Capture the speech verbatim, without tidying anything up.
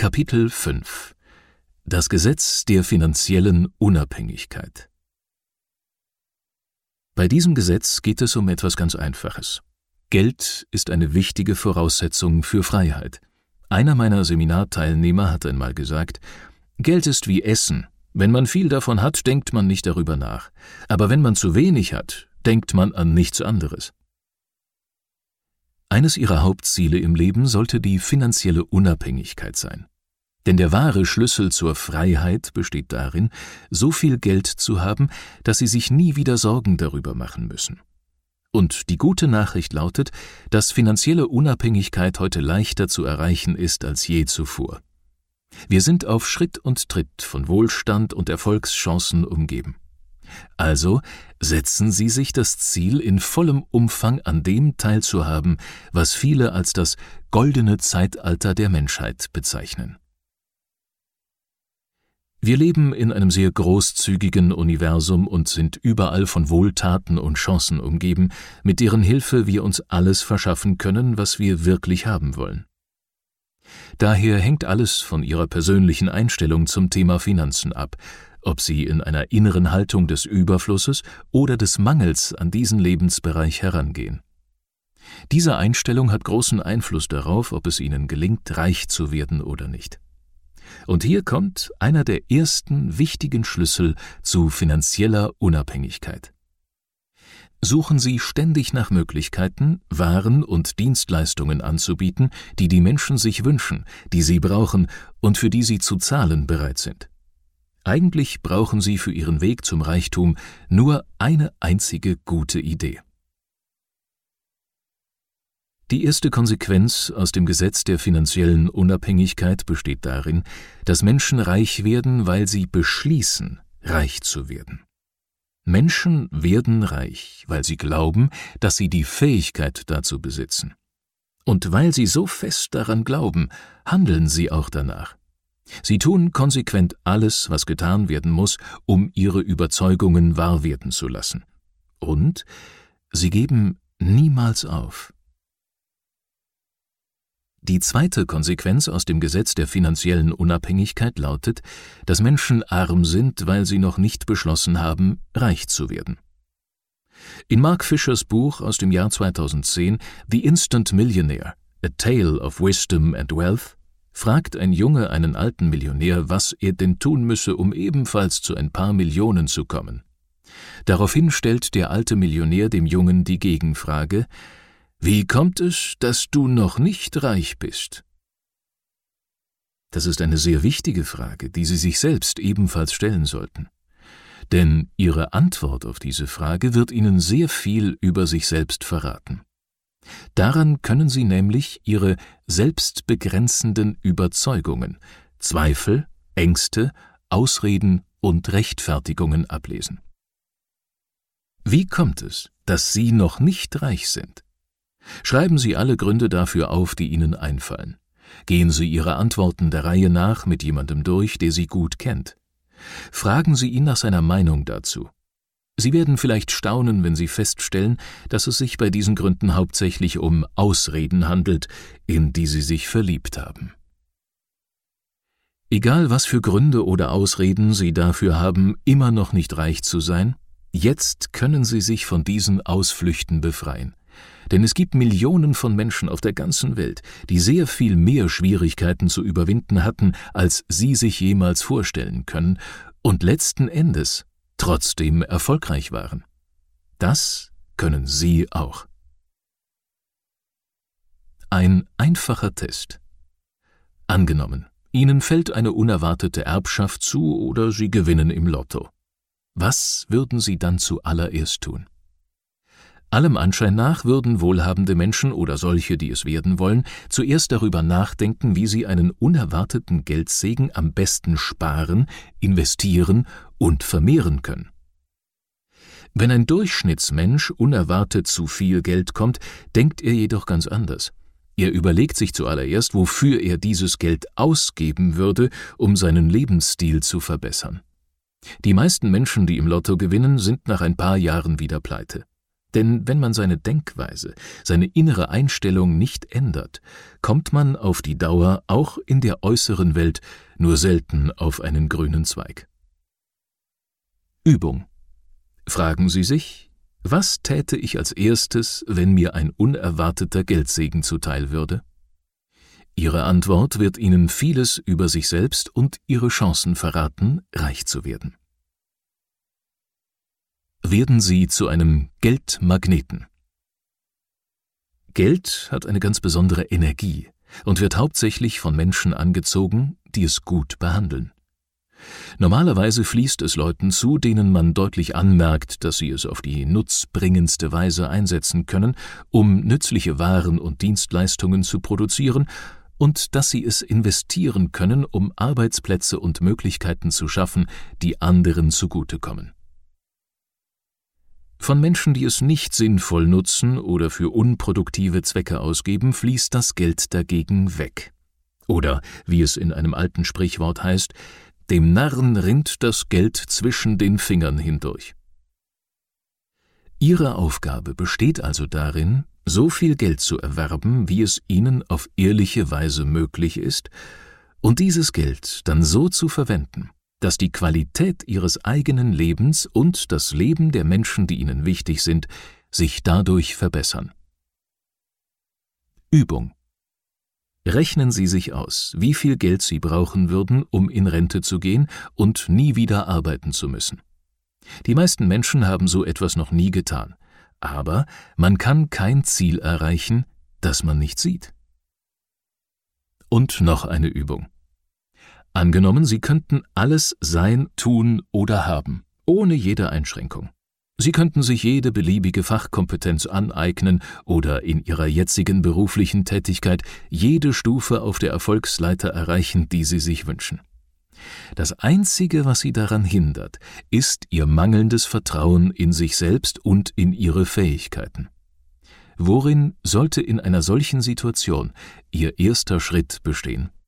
Kapitel fünf Das Gesetz der finanziellen Unabhängigkeit. Bei diesem Gesetz geht es um etwas ganz Einfaches. Geld ist eine wichtige Voraussetzung für Freiheit. Einer meiner Seminarteilnehmer hat einmal gesagt, Geld ist wie Essen. Wenn man viel davon hat, denkt man nicht darüber nach. Aber wenn man zu wenig hat, denkt man an nichts anderes. Eines ihrer Hauptziele im Leben sollte die finanzielle Unabhängigkeit sein. Denn der wahre Schlüssel zur Freiheit besteht darin, so viel Geld zu haben, dass sie sich nie wieder Sorgen darüber machen müssen. Und die gute Nachricht lautet, dass finanzielle Unabhängigkeit heute leichter zu erreichen ist als je zuvor. Wir sind auf Schritt und Tritt von Wohlstand und Erfolgschancen umgeben. Also setzen Sie sich das Ziel, in vollem Umfang an dem teilzuhaben, was viele als das goldene Zeitalter der Menschheit bezeichnen. Wir leben in einem sehr großzügigen Universum und sind überall von Wohltaten und Chancen umgeben, mit deren Hilfe wir uns alles verschaffen können, was wir wirklich haben wollen. Daher hängt alles von Ihrer persönlichen Einstellung zum Thema Finanzen ab, ob Sie in einer inneren Haltung des Überflusses oder des Mangels an diesen Lebensbereich herangehen. Diese Einstellung hat großen Einfluss darauf, ob es Ihnen gelingt, reich zu werden oder nicht. Und hier kommt einer der ersten wichtigen Schlüssel zu finanzieller Unabhängigkeit. Suchen Sie ständig nach Möglichkeiten, Waren und Dienstleistungen anzubieten, die die Menschen sich wünschen, die sie brauchen und für die sie zu zahlen bereit sind. Eigentlich brauchen Sie für Ihren Weg zum Reichtum nur eine einzige gute Idee. Die erste Konsequenz aus dem Gesetz der finanziellen Unabhängigkeit besteht darin, dass Menschen reich werden, weil sie beschließen, reich zu werden. Menschen werden reich, weil sie glauben, dass sie die Fähigkeit dazu besitzen. Und weil sie so fest daran glauben, handeln sie auch danach. Sie tun konsequent alles, was getan werden muss, um ihre Überzeugungen wahr werden zu lassen. Und sie geben niemals auf. Die zweite Konsequenz aus dem Gesetz der finanziellen Unabhängigkeit lautet, dass Menschen arm sind, weil sie noch nicht beschlossen haben, reich zu werden. In Mark Fischers Buch aus dem Jahr zweitausendzehn, The Instant Millionaire, A Tale of Wisdom and Wealth, fragt ein Junge einen alten Millionär, was er denn tun müsse, um ebenfalls zu ein paar Millionen zu kommen. Daraufhin stellt der alte Millionär dem Jungen die Gegenfrage: Wie kommt es, dass du noch nicht reich bist? Das ist eine sehr wichtige Frage, die Sie sich selbst ebenfalls stellen sollten. Denn Ihre Antwort auf diese Frage wird Ihnen sehr viel über sich selbst verraten. Daran können Sie nämlich Ihre selbstbegrenzenden Überzeugungen, Zweifel, Ängste, Ausreden und Rechtfertigungen ablesen. Wie kommt es, dass Sie noch nicht reich sind? Schreiben Sie alle Gründe dafür auf, die Ihnen einfallen. Gehen Sie Ihre Antworten der Reihe nach mit jemandem durch, der Sie gut kennt. Fragen Sie ihn nach seiner Meinung dazu. Sie werden vielleicht staunen, wenn Sie feststellen, dass es sich bei diesen Gründen hauptsächlich um Ausreden handelt, in die Sie sich verliebt haben. Egal was für Gründe oder Ausreden Sie dafür haben, immer noch nicht reich zu sein, jetzt können Sie sich von diesen Ausflüchten befreien. Denn es gibt Millionen von Menschen auf der ganzen Welt, die sehr viel mehr Schwierigkeiten zu überwinden hatten, als Sie sich jemals vorstellen können und letzten Endes trotzdem erfolgreich waren. Das können Sie auch. Ein einfacher Test. Angenommen, Ihnen fällt eine unerwartete Erbschaft zu oder Sie gewinnen im Lotto. Was würden Sie dann zuallererst tun? Allem Anschein nach würden wohlhabende Menschen oder solche, die es werden wollen, zuerst darüber nachdenken, wie sie einen unerwarteten Geldsegen am besten sparen, investieren und vermehren können. Wenn ein Durchschnittsmensch unerwartet zu viel Geld kommt, denkt er jedoch ganz anders. Er überlegt sich zuallererst, wofür er dieses Geld ausgeben würde, um seinen Lebensstil zu verbessern. Die meisten Menschen, die im Lotto gewinnen, sind nach ein paar Jahren wieder pleite. Denn wenn man seine Denkweise, seine innere Einstellung nicht ändert, kommt man auf die Dauer auch in der äußeren Welt nur selten auf einen grünen Zweig. Übung. Fragen Sie sich: Was täte ich als erstes, wenn mir ein unerwarteter Geldsegen zuteil würde? Ihre Antwort wird Ihnen vieles über sich selbst und Ihre Chancen verraten, reich zu werden. Werden Sie zu einem Geldmagneten. Geld hat eine ganz besondere Energie und wird hauptsächlich von Menschen angezogen, die es gut behandeln. Normalerweise fließt es Leuten zu, denen man deutlich anmerkt, dass sie es auf die nutzbringendste Weise einsetzen können, um nützliche Waren und Dienstleistungen zu produzieren, und dass sie es investieren können, um Arbeitsplätze und Möglichkeiten zu schaffen, die anderen zugutekommen. Von Menschen, die es nicht sinnvoll nutzen oder für unproduktive Zwecke ausgeben, fließt das Geld dagegen weg. Oder, wie es in einem alten Sprichwort heißt, dem Narren rinnt das Geld zwischen den Fingern hindurch. Ihre Aufgabe besteht also darin, so viel Geld zu erwerben, wie es Ihnen auf ehrliche Weise möglich ist, und dieses Geld dann so zu verwenden, dass die Qualität Ihres eigenen Lebens und das Leben der Menschen, die Ihnen wichtig sind, sich dadurch verbessern. Übung. Rechnen Sie sich aus, wie viel Geld Sie brauchen würden, um in Rente zu gehen und nie wieder arbeiten zu müssen. Die meisten Menschen haben so etwas noch nie getan, aber man kann kein Ziel erreichen, das man nicht sieht. Und noch eine Übung. Angenommen, Sie könnten alles sein, tun oder haben, ohne jede Einschränkung. Sie könnten sich jede beliebige Fachkompetenz aneignen oder in Ihrer jetzigen beruflichen Tätigkeit jede Stufe auf der Erfolgsleiter erreichen, die Sie sich wünschen. Das Einzige, was Sie daran hindert, ist Ihr mangelndes Vertrauen in sich selbst und in Ihre Fähigkeiten. Worin sollte in einer solchen Situation Ihr erster Schritt bestehen?